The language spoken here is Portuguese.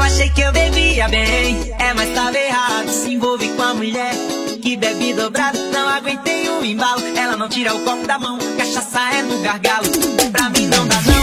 achei que eu bebia bem, mas tava errado. Se envolve com a mulher que bebe dobrado. Não aguentei o embalo, ela não tira o copo da mão, cachaça é no gargalo. Pra mim não dá não.